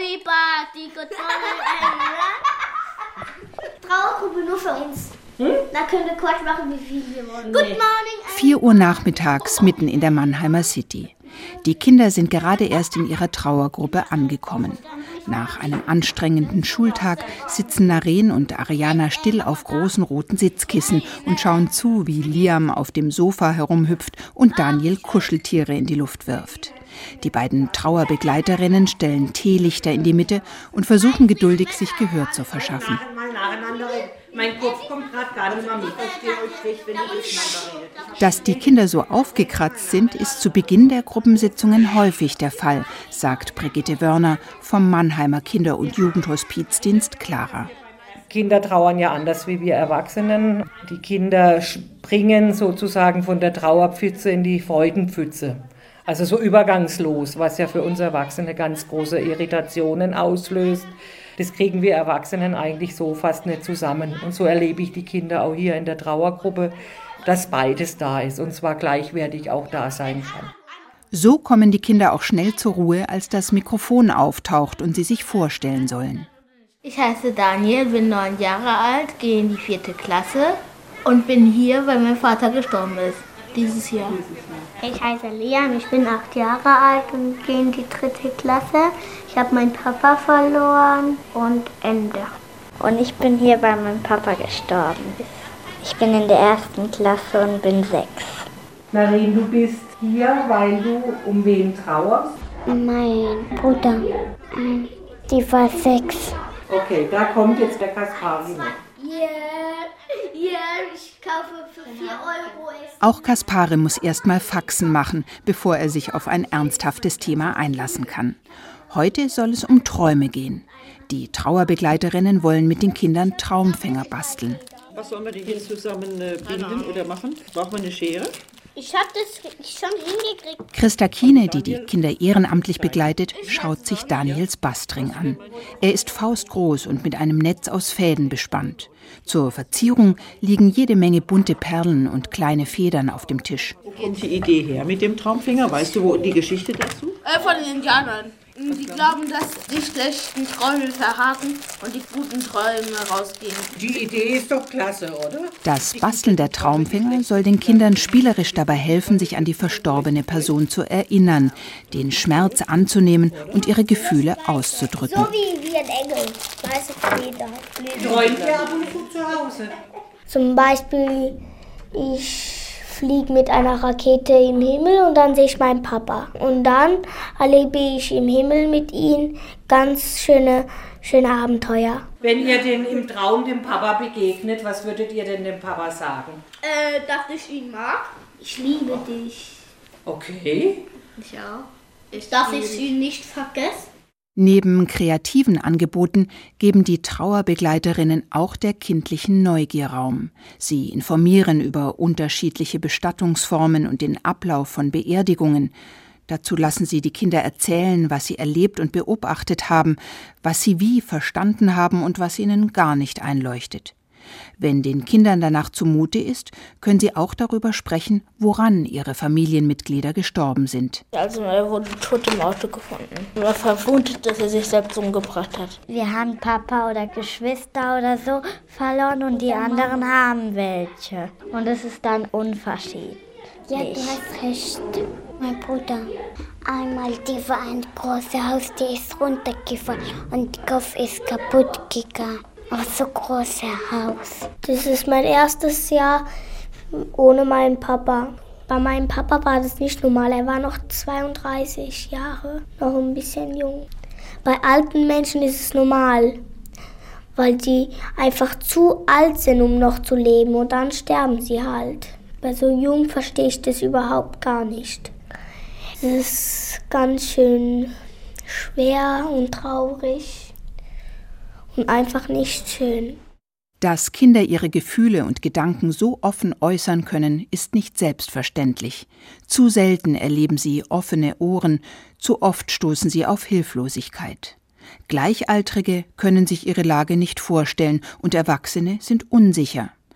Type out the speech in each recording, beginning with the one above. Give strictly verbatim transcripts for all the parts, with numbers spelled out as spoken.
Everybody, good morning, everyone. Trauergruppe nur für uns. Hm? Da können wir Quatsch machen, wie viel wir wollen. Good morning. vier Uhr nachmittags mitten in der Mannheimer City. Die Kinder sind gerade erst in ihrer Trauergruppe angekommen. Nach einem anstrengenden Schultag sitzen Naren und Ariana still auf großen roten Sitzkissen und schauen zu, wie Liam auf dem Sofa herumhüpft und Daniel Kuscheltiere in die Luft wirft. Die beiden Trauerbegleiterinnen stellen Teelichter in die Mitte und versuchen geduldig, sich Gehör zu verschaffen. Mein Kopf kommt gerade gar nicht mehr mit. Ich verstehe euch schlecht, wenn ihr durcheinander redet. Dass die Kinder so aufgekratzt sind, ist zu Beginn der Gruppensitzungen häufig der Fall, sagt Brigitte Wörner vom Mannheimer Kinder- und Jugendhospizdienst Clara. Kinder trauern ja anders wie wir Erwachsenen. Die Kinder springen sozusagen von der Trauerpfütze in die Freudenpfütze. Also so übergangslos, was ja für uns Erwachsene ganz große Irritationen auslöst. Das kriegen wir Erwachsenen eigentlich so fast nicht zusammen. Und so erlebe ich die Kinder auch hier in der Trauergruppe, dass beides da ist und zwar gleichwertig auch da sein kann. So kommen die Kinder auch schnell zur Ruhe, als das Mikrofon auftaucht und sie sich vorstellen sollen. Ich heiße Daniel, bin neun Jahre alt, gehe in die vierte Klasse und bin hier, weil mein Vater gestorben ist, dieses Jahr. Ich heiße Liam, ich bin acht Jahre alt und gehe in die dritte Klasse. Ich habe meinen Papa verloren und Ende. Und ich bin hier, weil mein Papa gestorben ist. Ich bin in der ersten Klasse und bin sechs. Naren, du bist hier, weil du um wen trauerst? Mein Bruder, die war sechs. Okay, da kommt jetzt der Kaspari. Ja, ja, ich kaufe für vier Euro. Auch Kaspari muss erst mal Faxen machen, bevor er sich auf ein ernsthaftes Thema einlassen kann. Heute soll es um Träume gehen. Die Trauerbegleiterinnen wollen mit den Kindern Traumfänger basteln. Was sollen wir denn jetzt zusammen binden oder machen? Brauchen wir eine Schere? Ich habe das schon hingekriegt. Christa Kiene, die die Kinder ehrenamtlich begleitet, schaut sich Daniels Bastring an. Er ist faustgroß und mit einem Netz aus Fäden bespannt. Zur Verzierung liegen jede Menge bunte Perlen und kleine Federn auf dem Tisch. Wo kommt die Idee her mit dem Traumfänger? Weißt du, wo die Geschichte dazu? Äh, von den Indianern. Die glauben, dass die schlechten Träume verraten und die guten Träume rausgehen. Die Idee ist doch klasse, oder? Das Basteln der Traumfänger soll den Kindern spielerisch dabei helfen, sich an die verstorbene Person zu erinnern, den Schmerz anzunehmen und ihre Gefühle auszudrücken. So wie, wie ein Engel. Weiße Feder. Träumt ihr ab und zu zu Hause? Zum Beispiel, ich fliege mit einer Rakete im Himmel und dann sehe ich meinen Papa. Und dann erlebe ich im Himmel mit ihm ganz schöne, schöne Abenteuer. Wenn ihr den im Traum dem Papa begegnet, was würdet ihr denn dem Papa sagen? Äh, dass ich ihn mag. Ich liebe dich. Okay. Ich auch. Ich dass ich ihn nicht vergesse. Neben kreativen Angeboten geben die Trauerbegleiterinnen auch der kindlichen Neugier Raum. Sie informieren über unterschiedliche Bestattungsformen und den Ablauf von Beerdigungen. Dazu lassen sie die Kinder erzählen, was sie erlebt und beobachtet haben, was sie wie verstanden haben und was ihnen gar nicht einleuchtet. Wenn den Kindern danach zumute ist, können sie auch darüber sprechen, woran ihre Familienmitglieder gestorben sind. Also er wurde tot im Auto gefunden. Man vermutet, dass er sich selbst umgebracht hat. Wir haben Papa oder Geschwister oder so verloren und die anderen haben welche. Und es ist dann unverschädlich. Ja, du hast recht. Mein Bruder. Einmal, die war ein großes Haus, die ist runtergefallen und der Kopf ist kaputt gegangen. Auch so großes Haus. Das ist mein erstes Jahr ohne meinen Papa. Bei meinem Papa war das nicht normal. Er war noch zweiunddreißig Jahre, noch ein bisschen jung. Bei alten Menschen ist es normal, weil die einfach zu alt sind, um noch zu leben. Und dann sterben sie halt. Bei so jung verstehe ich das überhaupt gar nicht. Es ist ganz schön schwer und traurig. Und einfach nicht schön. Dass Kinder ihre Gefühle und Gedanken so offen äußern können, ist nicht selbstverständlich. Zu selten erleben sie offene Ohren, zu oft stoßen sie auf Hilflosigkeit. Gleichaltrige können sich ihre Lage nicht vorstellen und Erwachsene sind unsicher.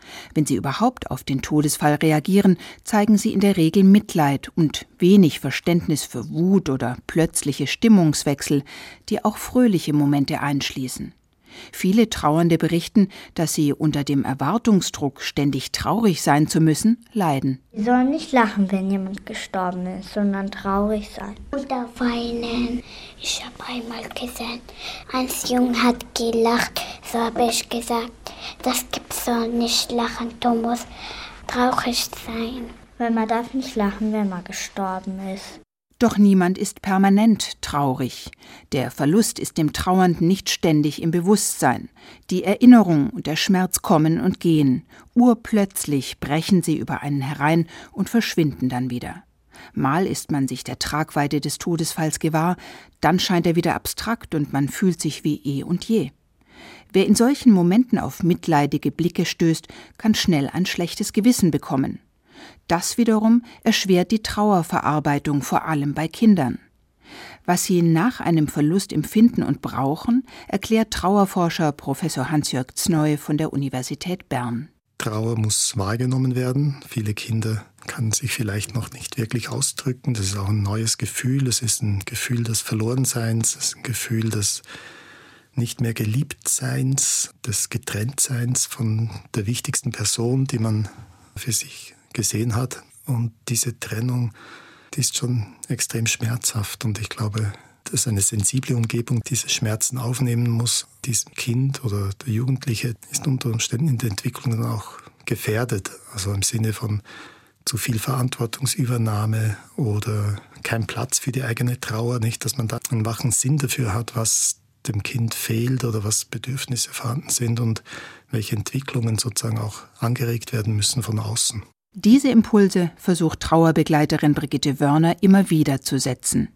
Wenn sie überhaupt auf den Todesfall reagieren, zeigen sie in der Regel Mitleid und wenig Verständnis für Wut oder plötzliche Stimmungswechsel, die auch fröhliche Momente einschließen. Viele Trauernde berichten, dass sie unter dem Erwartungsdruck, ständig traurig sein zu müssen, leiden. Sie sollen nicht lachen, wenn jemand gestorben ist, sondern traurig sein. Oder weinen. Ich habe einmal gesehen, ein Junge hat gelacht. So habe ich gesagt, das gibt's so nicht lachen, du musst traurig sein. Weil man darf nicht lachen, wenn man gestorben ist. Doch niemand ist permanent traurig. Der Verlust ist dem Trauernden nicht ständig im Bewusstsein. Die Erinnerung und der Schmerz kommen und gehen. Urplötzlich brechen sie über einen herein und verschwinden dann wieder. Mal ist man sich der Tragweite des Todesfalls gewahr, dann scheint er wieder abstrakt und man fühlt sich wie eh und je. Wer in solchen Momenten auf mitleidige Blicke stößt, kann schnell ein schlechtes Gewissen bekommen. Das wiederum erschwert die Trauerverarbeitung, vor allem bei Kindern. Was sie nach einem Verlust empfinden und brauchen, erklärt Trauerforscher Professor Hans-Jörg Znoi von der Universität Bern. Trauer muss wahrgenommen werden. Viele Kinder können sich vielleicht noch nicht wirklich ausdrücken. Das ist auch ein neues Gefühl. Es ist ein Gefühl des Verlorenseins, es ist ein Gefühl des nicht mehr Geliebtseins, des Getrenntseins von der wichtigsten Person, die man für sich gesehen hat. Und diese Trennung, die ist schon extrem schmerzhaft. Und ich glaube, dass eine sensible Umgebung diese Schmerzen aufnehmen muss. Diesem Kind oder der Jugendliche ist unter Umständen in der Entwicklung dann auch gefährdet. Also im Sinne von zu viel Verantwortungsübernahme oder kein Platz für die eigene Trauer. Nicht, dass man da einen wachen Sinn dafür hat, was dem Kind fehlt oder was Bedürfnisse vorhanden sind und welche Entwicklungen sozusagen auch angeregt werden müssen von außen. Diese Impulse versucht Trauerbegleiterin Brigitte Wörner immer wieder zu setzen.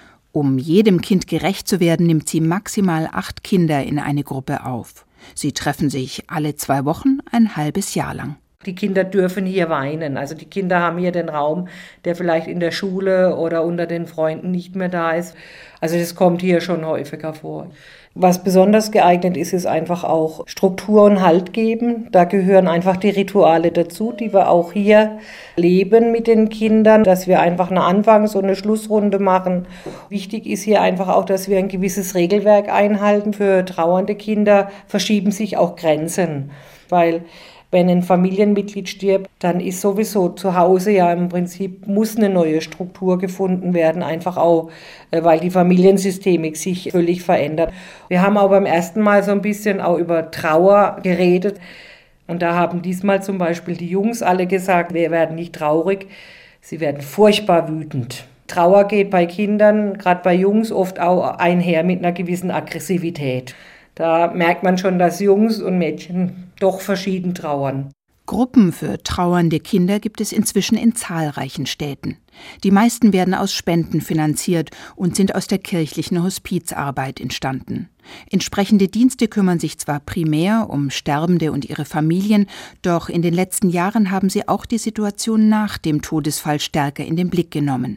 Um jedem Kind gerecht zu werden, nimmt sie maximal acht Kinder in eine Gruppe auf. Sie treffen sich alle zwei Wochen ein halbes Jahr lang. Die Kinder dürfen hier weinen. Also die Kinder haben hier den Raum, der vielleicht in der Schule oder unter den Freunden nicht mehr da ist. Also das kommt hier schon häufiger vor. Was besonders geeignet ist, ist einfach auch Struktur und Halt geben. Da gehören einfach die Rituale dazu, die wir auch hier leben mit den Kindern, dass wir einfach eine Anfangs- und eine Schlussrunde machen. Wichtig ist hier einfach auch, dass wir ein gewisses Regelwerk einhalten. Für trauernde Kinder verschieben sich auch Grenzen, weil wenn ein Familienmitglied stirbt, dann ist sowieso zu Hause ja im Prinzip, muss eine neue Struktur gefunden werden, einfach auch, weil die Familiensystemik sich völlig verändert. Wir haben auch beim ersten Mal so ein bisschen auch über Trauer geredet und da haben diesmal zum Beispiel die Jungs alle gesagt, wir werden nicht traurig, sie werden furchtbar wütend. Trauer geht bei Kindern, gerade bei Jungs, oft auch einher mit einer gewissen Aggressivität. Da merkt man schon, dass Jungs und Mädchen doch verschieden trauern. Gruppen für trauernde Kinder gibt es inzwischen in zahlreichen Städten. Die meisten werden aus Spenden finanziert und sind aus der kirchlichen Hospizarbeit entstanden. Entsprechende Dienste kümmern sich zwar primär um Sterbende und ihre Familien, doch in den letzten Jahren haben sie auch die Situation nach dem Todesfall stärker in den Blick genommen.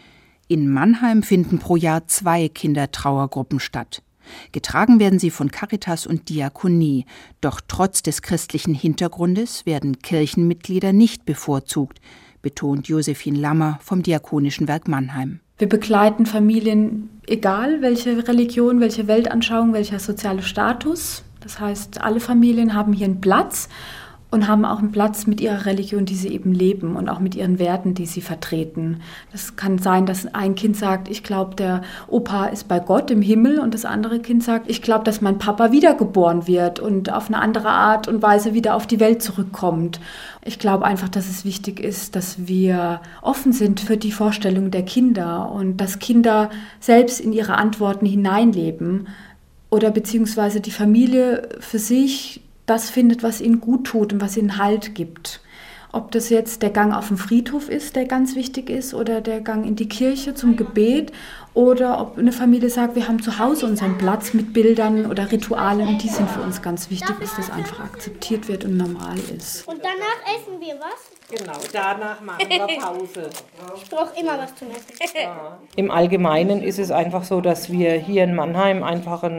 In Mannheim finden pro Jahr zwei Kindertrauergruppen statt. Getragen werden sie von Caritas und Diakonie, doch trotz des christlichen Hintergrundes werden Kirchenmitglieder nicht bevorzugt, betont Josephine Lammer vom Diakonischen Werk Mannheim. Wir begleiten Familien, egal welche Religion, welche Weltanschauung, welcher soziale Status. Das heißt, alle Familien haben hier einen Platz und haben auch einen Platz mit ihrer Religion, die sie eben leben und auch mit ihren Werten, die sie vertreten. Das kann sein, dass ein Kind sagt, ich glaube, der Opa ist bei Gott im Himmel und das andere Kind sagt, ich glaube, dass mein Papa wiedergeboren wird und auf eine andere Art und Weise wieder auf die Welt zurückkommt. Ich glaube einfach, dass es wichtig ist, dass wir offen sind für die Vorstellung der Kinder und dass Kinder selbst in ihre Antworten hineinleben oder beziehungsweise die Familie für sich das findet, was ihnen gut tut und was ihnen Halt gibt. Ob das jetzt der Gang auf den Friedhof ist, der ganz wichtig ist, oder der Gang in die Kirche zum Gebet, oder ob eine Familie sagt, wir haben zu Hause unseren Platz mit Bildern oder Ritualen und die sind für uns ganz wichtig, dass das einfach akzeptiert wird und normal ist. Und danach essen wir was? Genau, danach machen wir Pause. Ich brauche immer was zum Essen. Ja. Im Allgemeinen ist es einfach so, dass wir hier in Mannheim einfach ein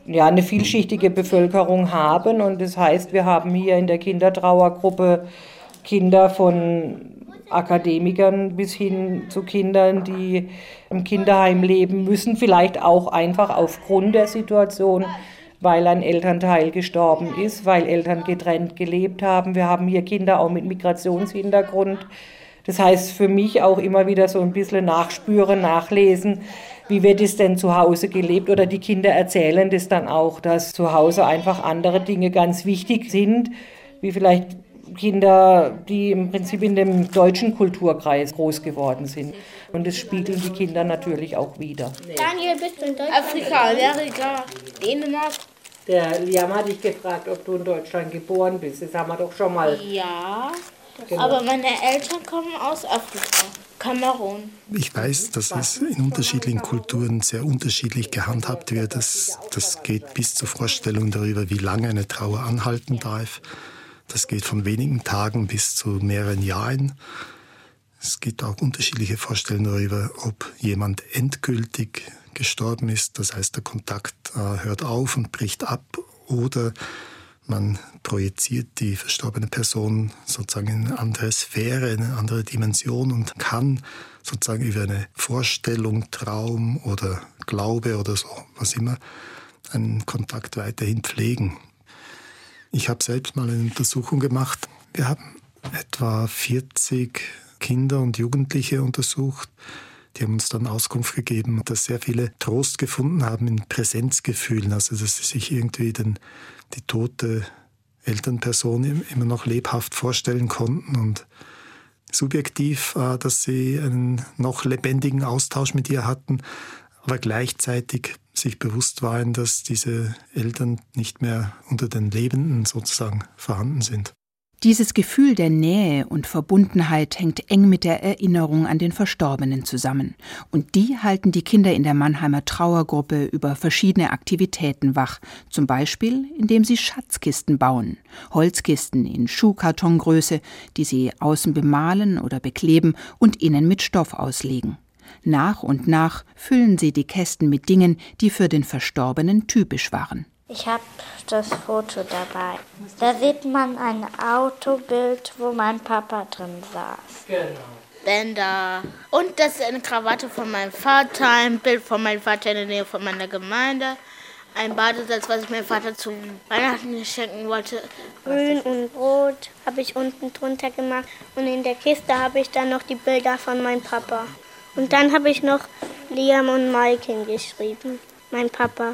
ja, eine vielschichtige Bevölkerung haben. Und das heißt, wir haben hier in der Kindertrauergruppe Kinder von Akademikern bis hin zu Kindern, die im Kinderheim leben müssen, vielleicht auch einfach aufgrund der Situation, weil ein Elternteil gestorben ist, weil Eltern getrennt gelebt haben. Wir haben hier Kinder auch mit Migrationshintergrund. Das heißt für mich auch immer wieder so ein bisschen nachspüren, nachlesen, wie wird es denn zu Hause gelebt, oder die Kinder erzählen das dann auch, dass zu Hause einfach andere Dinge ganz wichtig sind, wie vielleicht Kinder, die im Prinzip in dem deutschen Kulturkreis groß geworden sind. Und das spiegeln die Kinder natürlich auch wider. Daniel, bist du in Deutschland? Afrika, Amerika, Dänemark. Der Liam hat dich gefragt, ob du in Deutschland geboren bist. Das haben wir doch schon mal. Ja, genau. Aber meine Eltern kommen aus Afrika, Kamerun. Ich weiß, dass es in unterschiedlichen Kulturen sehr unterschiedlich gehandhabt wird. Das, das geht bis zur Vorstellung darüber, wie lange eine Trauer anhalten darf. Das geht von wenigen Tagen bis zu mehreren Jahren. Es gibt auch unterschiedliche Vorstellungen darüber, ob jemand endgültig gestorben ist. Das heißt, der Kontakt äh, hört auf und bricht ab, oder man projiziert die verstorbene Person sozusagen in eine andere Sphäre, in eine andere Dimension und kann sozusagen über eine Vorstellung, Traum oder Glaube oder so, was immer, einen Kontakt weiterhin pflegen. Ich habe selbst mal eine Untersuchung gemacht. Wir haben etwa vierzig Kinder und Jugendliche untersucht. Die haben uns dann Auskunft gegeben, dass sehr viele Trost gefunden haben in Präsenzgefühlen. Also dass sie sich irgendwie den, die tote Elternperson immer noch lebhaft vorstellen konnten. Und subjektiv, dass sie einen noch lebendigen Austausch mit ihr hatten, aber gleichzeitig sich bewusst waren, dass diese Eltern nicht mehr unter den Lebenden sozusagen vorhanden sind. Dieses Gefühl der Nähe und Verbundenheit hängt eng mit der Erinnerung an den Verstorbenen zusammen. Und die halten die Kinder in der Mannheimer Trauergruppe über verschiedene Aktivitäten wach. Zum Beispiel, indem sie Schatzkisten bauen. Holzkisten in Schuhkartongröße, die sie außen bemalen oder bekleben und innen mit Stoff auslegen. Nach und nach füllen sie die Kästen mit Dingen, die für den Verstorbenen typisch waren. Ich habe das Foto dabei. Da sieht man ein Autobild, wo mein Papa drin saß. Genau. Bänder. Und das ist eine Krawatte von meinem Vater, ein Bild von meinem Vater in der Nähe von meiner Gemeinde. Ein Badesatz, was ich meinem Vater zum Weihnachten schenken wollte. Grün und Rot habe ich unten drunter gemacht. Und in der Kiste habe ich dann noch die Bilder von meinem Papa. Und dann habe ich noch Liam und Mike hingeschrieben, mein Papa.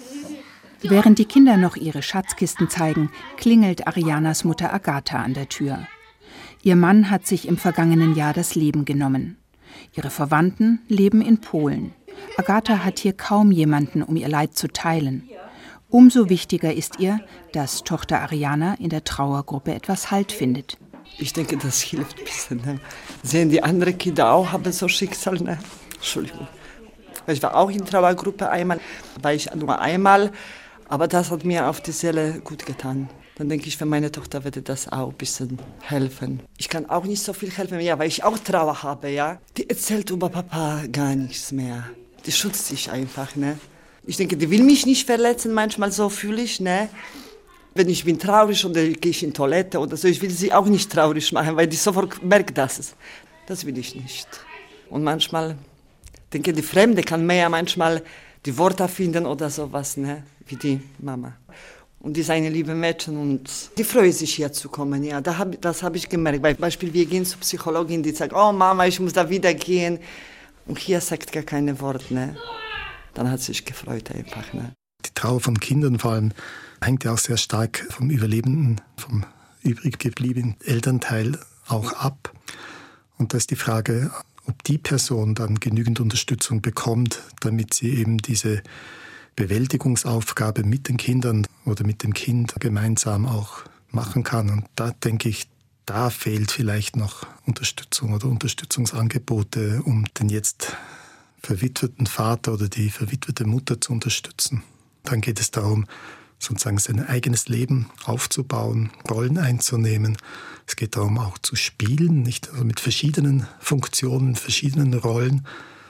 Während die Kinder noch ihre Schatzkisten zeigen, klingelt Arianas Mutter Agatha an der Tür. Ihr Mann hat sich im vergangenen Jahr das Leben genommen. Ihre Verwandten leben in Polen. Agatha hat hier kaum jemanden, um ihr Leid zu teilen. Umso wichtiger ist ihr, dass Tochter Ariana in der Trauergruppe etwas Halt findet. Ich denke, das hilft ein bisschen. Ne? Sehen die anderen Kinder auch, haben so Schicksal. Ne? Entschuldigung. Ich war auch in der Trauergruppe einmal, war ich nur einmal, aber das hat mir auf die Seele gut getan. Dann denke ich, für meine Tochter würde das auch ein bisschen helfen. Ich kann auch nicht so viel helfen, ja, weil ich auch Trauer habe. Ja? Die erzählt über Papa gar nichts mehr. Die schützt sich einfach. Ne? Ich denke, die will mich nicht verletzen, manchmal so fühle ich. Ne? Wenn ich bin traurig oder gehe ich in die Toilette oder so, ich will sie auch nicht traurig machen, weil die sofort merkt das. Das will ich nicht. Und manchmal denke, die Fremde kann mehr manchmal die Worte finden oder sowas, ne, wie die Mama. Und die ist eine liebe Mädchen und die freut sich hier zu kommen, ja. Da hab, das habe ich gemerkt. Zum Beispiel, wir gehen zur Psychologin, die sagt, oh Mama, ich muss da wieder gehen. Und hier sagt gar keine Worte, ne. Dann hat sie sich gefreut einfach, ne. Die Trauer von Kindern vor allem hängt ja auch sehr stark vom Überlebenden, vom übrig gebliebenen Elternteil auch ab. Und da ist die Frage, ob die Person dann genügend Unterstützung bekommt, damit sie eben diese Bewältigungsaufgabe mit den Kindern oder mit dem Kind gemeinsam auch machen kann. Und da denke ich, da fehlt vielleicht noch Unterstützung oder Unterstützungsangebote, um den jetzt verwitweten Vater oder die verwitwete Mutter zu unterstützen. Dann geht es darum, sozusagen sein eigenes Leben aufzubauen, Rollen einzunehmen. Es geht darum, auch zu spielen, nicht? Also mit verschiedenen Funktionen, verschiedenen Rollen.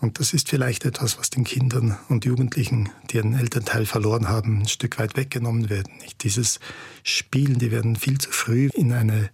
Und das ist vielleicht etwas, was den Kindern und Jugendlichen, die einen Elternteil verloren haben, ein Stück weit weggenommen werden. Nicht dieses Spielen, die werden viel zu früh in eine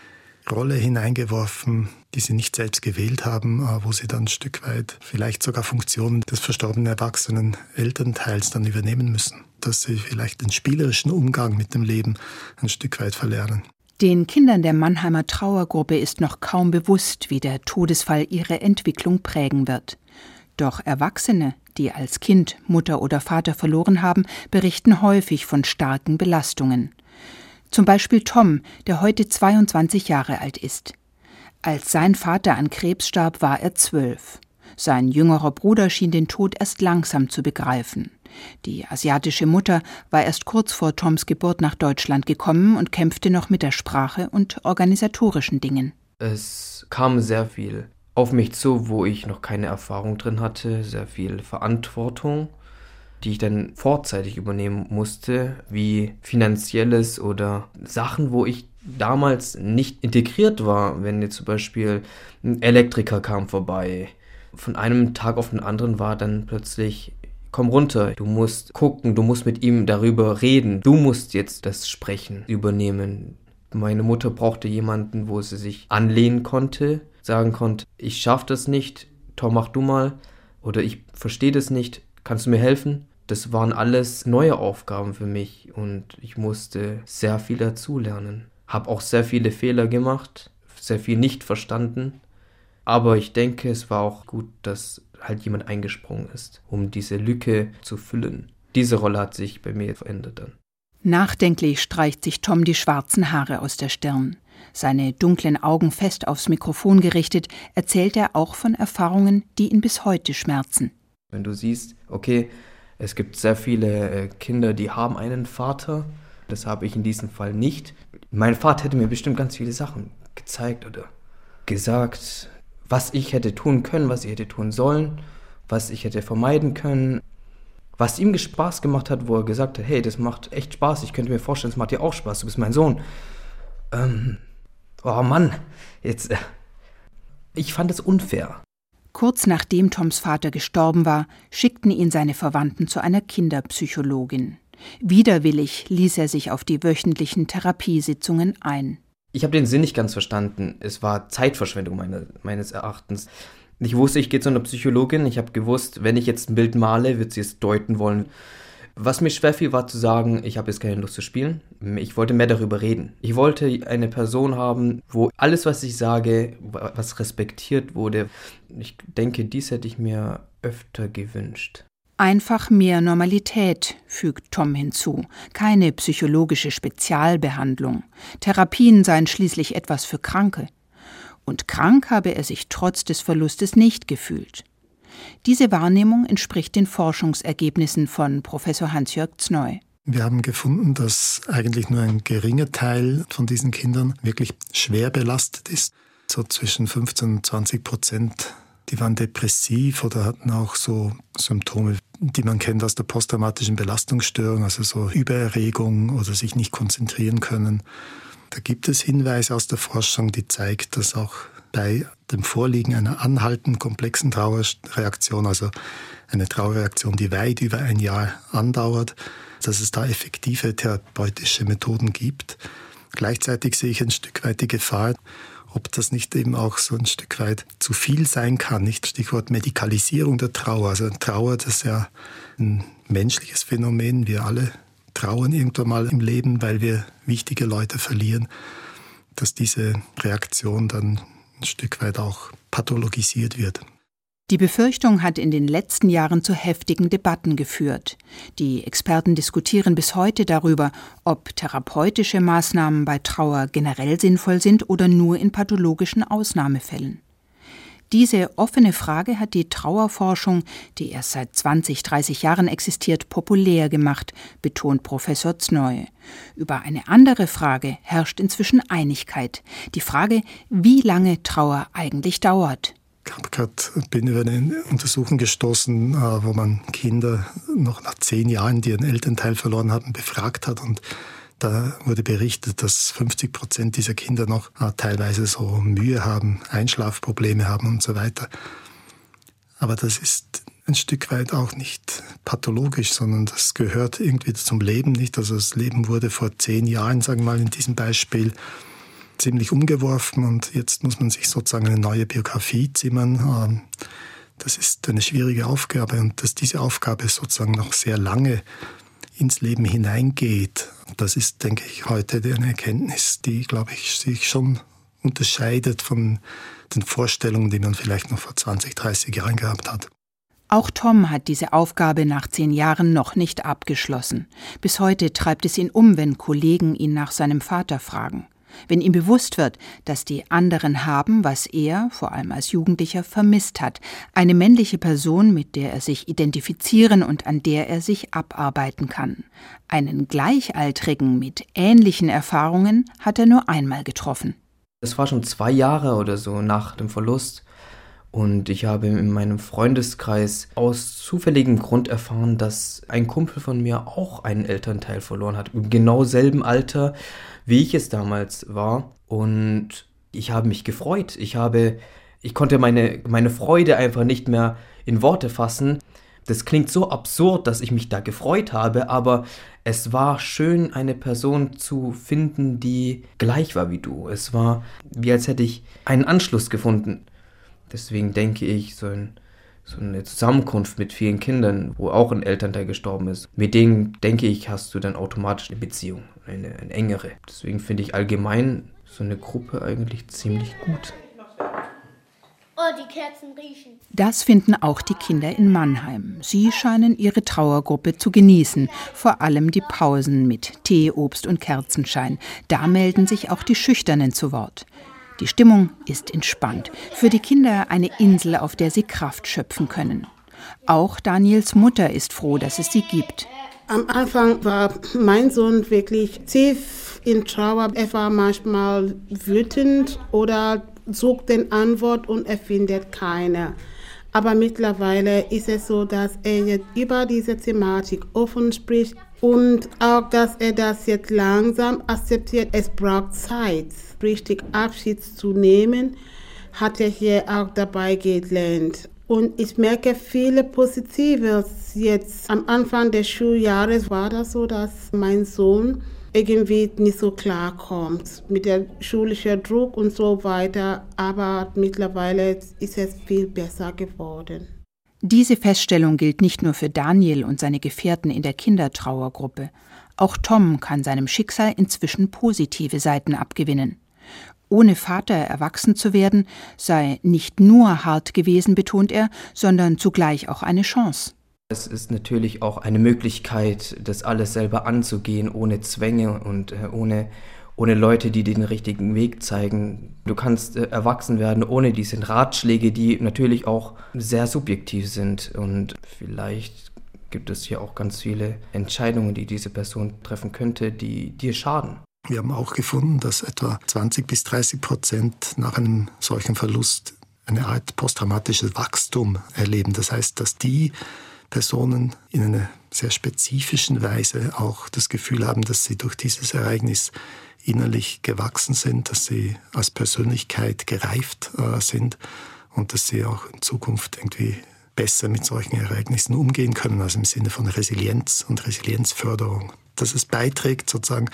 Rolle hineingeworfen, die sie nicht selbst gewählt haben, wo sie dann ein Stück weit vielleicht sogar Funktionen des verstorbenen erwachsenen Elternteils dann übernehmen müssen. Dass sie vielleicht den spielerischen Umgang mit dem Leben ein Stück weit verlernen. Den Kindern der Mannheimer Trauergruppe ist noch kaum bewusst, wie der Todesfall ihre Entwicklung prägen wird. Doch Erwachsene, die als Kind Mutter oder Vater verloren haben, berichten häufig von starken Belastungen. Zum Beispiel Tom, der heute zweiundzwanzig Jahre alt ist. Als sein Vater an Krebs starb, war er zwölf. Sein jüngerer Bruder schien den Tod erst langsam zu begreifen. Die asiatische Mutter war erst kurz vor Toms Geburt nach Deutschland gekommen und kämpfte noch mit der Sprache und organisatorischen Dingen. Es kam sehr viel auf mich zu, wo ich noch keine Erfahrung drin hatte, sehr viel Verantwortung, die ich dann vorzeitig übernehmen musste, wie finanzielles oder Sachen, wo ich damals nicht integriert war. Wenn jetzt zum Beispiel ein Elektriker kam vorbei, von einem Tag auf den anderen war dann plötzlich, komm runter, du musst gucken, du musst mit ihm darüber reden, du musst jetzt das Sprechen übernehmen. Meine Mutter brauchte jemanden, wo sie sich anlehnen konnte, sagen konnte, ich schaff das nicht, Tom, mach du mal, oder ich verstehe das nicht, kannst du mir helfen? Das waren alles neue Aufgaben für mich und ich musste sehr viel dazulernen. Habe auch sehr viele Fehler gemacht, sehr viel nicht verstanden, aber ich denke, es war auch gut, dass halt jemand eingesprungen ist, um diese Lücke zu füllen. Diese Rolle hat sich bei mir verändert dann. Nachdenklich streicht sich Tom die schwarzen Haare aus der Stirn. Seine dunklen Augen fest aufs Mikrofon gerichtet, erzählt er auch von Erfahrungen, die ihn bis heute schmerzen. Wenn du siehst, okay, es gibt sehr viele äh, Kinder, die haben einen Vater, das habe ich in diesem Fall nicht. Mein Vater hätte mir bestimmt ganz viele Sachen gezeigt oder gesagt, was ich hätte tun können, was ich hätte tun sollen, was ich hätte vermeiden können. Was ihm Spaß gemacht hat, wo er gesagt hat, hey, das macht echt Spaß, ich könnte mir vorstellen, es macht dir auch Spaß, du bist mein Sohn. Ähm, oh Mann, jetzt, äh, ich fand es unfair. Kurz nachdem Toms Vater gestorben war, schickten ihn seine Verwandten zu einer Kinderpsychologin. Widerwillig ließ er sich auf die wöchentlichen Therapiesitzungen ein. Ich habe den Sinn nicht ganz verstanden. Es war Zeitverschwendung meine, meines Erachtens. Ich wusste, ich gehe zu einer Psychologin. Ich habe gewusst, wenn ich jetzt ein Bild male, wird sie es deuten wollen. Was mir schwerfiel, war zu sagen, ich habe jetzt keine Lust zu spielen. Ich wollte mehr darüber reden. Ich wollte eine Person haben, wo alles, was ich sage, was respektiert wurde. Ich denke, dies hätte ich mir öfter gewünscht. Einfach mehr Normalität, fügt Tom hinzu. Keine psychologische Spezialbehandlung. Therapien seien schließlich etwas für Kranke. Und krank habe er sich trotz des Verlustes nicht gefühlt. Diese Wahrnehmung entspricht den Forschungsergebnissen von Professor Hans-Jörg Znoi. Wir haben gefunden, dass eigentlich nur ein geringer Teil von diesen Kindern wirklich schwer belastet ist. So zwischen fünfzehn und zwanzig Prozent, die waren depressiv oder hatten auch so Symptome, die man kennt aus der posttraumatischen Belastungsstörung, also so Übererregung oder sich nicht konzentrieren können. Da gibt es Hinweise aus der Forschung, die zeigt, dass auch bei dem Vorliegen einer anhaltenden komplexen Trauerreaktion, also eine Trauerreaktion, die weit über ein Jahr andauert, dass es da effektive therapeutische Methoden gibt. Gleichzeitig sehe ich ein Stück weit die Gefahr, ob das nicht eben auch so ein Stück weit zu viel sein kann. Nicht Stichwort Medikalisierung der Trauer. Also Trauer, das ist ja ein menschliches Phänomen. Wir alle trauern irgendwann mal im Leben, weil wir wichtige Leute verlieren, dass diese Reaktion dann ein Stück weit auch pathologisiert wird. Die Befürchtung hat in den letzten Jahren zu heftigen Debatten geführt. Die Experten diskutieren bis heute darüber, ob therapeutische Maßnahmen bei Trauer generell sinnvoll sind oder nur in pathologischen Ausnahmefällen. Diese offene Frage hat die Trauerforschung, die erst seit zwanzig, dreißig Jahren existiert, populär gemacht, betont Professor Znoi. Über eine andere Frage herrscht inzwischen Einigkeit. Die Frage, wie lange Trauer eigentlich dauert. Ich habe gerade, bin über eine Untersuchung gestoßen, wo man Kinder noch nach zehn Jahren, die einen Elternteil verloren hatten, befragt hat. Und da wurde berichtet, dass fünfzig Prozent dieser Kinder noch teilweise so Mühe haben, Einschlafprobleme haben und so weiter. Aber das ist ein Stück weit auch nicht pathologisch, sondern das gehört irgendwie zum Leben, nicht? Also das Leben wurde vor zehn Jahren, sagen wir mal in diesem Beispiel, ziemlich umgeworfen und jetzt muss man sich sozusagen eine neue Biografie zimmern. Das ist eine schwierige Aufgabe und dass diese Aufgabe sozusagen noch sehr lange ins Leben hineingeht, das ist, denke ich, heute eine Erkenntnis, die, glaube ich, sich schon unterscheidet von den Vorstellungen, die man vielleicht noch vor zwanzig, dreißig Jahren gehabt hat. Auch Tom hat diese Aufgabe nach zehn Jahren noch nicht abgeschlossen. Bis heute treibt es ihn um, wenn Kollegen ihn nach seinem Vater fragen. Wenn ihm bewusst wird, dass die anderen haben, was er, vor allem als Jugendlicher, vermisst hat. Eine männliche Person, mit der er sich identifizieren und an der er sich abarbeiten kann. Einen Gleichaltrigen mit ähnlichen Erfahrungen hat er nur einmal getroffen. Es war schon zwei Jahre oder so nach dem Verlust. Und ich habe in meinem Freundeskreis aus zufälligem Grund erfahren, dass ein Kumpel von mir auch einen Elternteil verloren hat. Im genau selben Alter, wie ich es damals war. Und ich habe mich gefreut. Ich habe, ich konnte meine, meine Freude einfach nicht mehr in Worte fassen. Das klingt so absurd, dass ich mich da gefreut habe, aber es war schön, eine Person zu finden, die gleich war wie du. Es war, wie als hätte ich einen Anschluss gefunden. Deswegen denke ich, so, ein, so eine Zusammenkunft mit vielen Kindern, wo auch ein Elternteil gestorben ist, mit denen, denke ich, hast du dann automatisch eine Beziehung, eine, eine engere. Deswegen finde ich allgemein so eine Gruppe eigentlich ziemlich gut. Oh, die Kerzen riechen. Das finden auch die Kinder in Mannheim. Sie scheinen ihre Trauergruppe zu genießen, vor allem die Pausen mit Tee, Obst und Kerzenschein. Da melden sich auch die Schüchternen zu Wort. Die Stimmung ist entspannt. Für die Kinder eine Insel, auf der sie Kraft schöpfen können. Auch Daniels Mutter ist froh, dass es sie gibt. Am Anfang war mein Sohn wirklich tief in Trauer. Er war manchmal wütend oder sucht eine Antwort und er findet keine. Aber mittlerweile ist es so, dass er jetzt über diese Thematik offen spricht und auch, dass er das jetzt langsam akzeptiert. Es braucht Zeit, richtig Abschied zu nehmen, hat er hier auch dabei gelernt. Und ich merke viele Positives jetzt. Am Anfang des Schuljahres war das so, dass mein Sohn irgendwie nicht so klar kommt mit der schulischen Druck und so weiter. Aber mittlerweile ist es viel besser geworden. Diese Feststellung gilt nicht nur für Daniel und seine Gefährten in der Kindertrauergruppe. Auch Tom kann seinem Schicksal inzwischen positive Seiten abgewinnen. Ohne Vater erwachsen zu werden, sei nicht nur hart gewesen, betont er, sondern zugleich auch eine Chance. Es ist natürlich auch eine Möglichkeit, das alles selber anzugehen, ohne Zwänge und äh, ohne, ohne Leute, die den richtigen Weg zeigen. Du kannst äh, erwachsen werden ohne diese Ratschläge, die natürlich auch sehr subjektiv sind. Und vielleicht gibt es hier auch ganz viele Entscheidungen, die diese Person treffen könnte, die dir schaden. Wir haben auch gefunden, dass etwa zwanzig bis dreißig Prozent nach einem solchen Verlust eine Art posttraumatisches Wachstum erleben. Das heißt, dass die Personen in einer sehr spezifischen Weise auch das Gefühl haben, dass sie durch dieses Ereignis innerlich gewachsen sind, dass sie als Persönlichkeit gereift äh, sind und dass sie auch in Zukunft irgendwie besser mit solchen Ereignissen umgehen können, also im Sinne von Resilienz und Resilienzförderung. Dass es beiträgt, sozusagen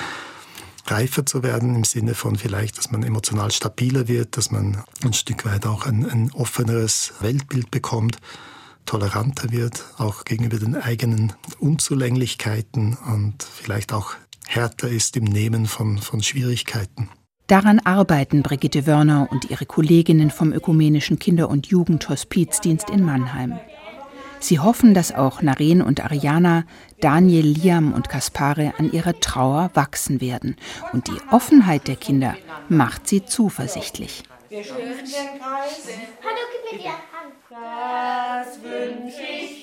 reifer zu werden im Sinne von vielleicht, dass man emotional stabiler wird, dass man ein Stück weit auch ein, ein offeneres Weltbild bekommt, toleranter wird, auch gegenüber den eigenen Unzulänglichkeiten und vielleicht auch härter ist im Nehmen von, von Schwierigkeiten. Daran arbeiten Brigitte Wörner und ihre Kolleginnen vom Ökumenischen Kinder- und Jugendhospizdienst in Mannheim. Sie hoffen, dass auch Naren und Ariana, Daniel, Liam und Kaspare an ihrer Trauer wachsen werden. Und die Offenheit der Kinder macht sie zuversichtlich. Wir schließen den Kreis. Hallo, gib mir die Hand. Das wünsche ich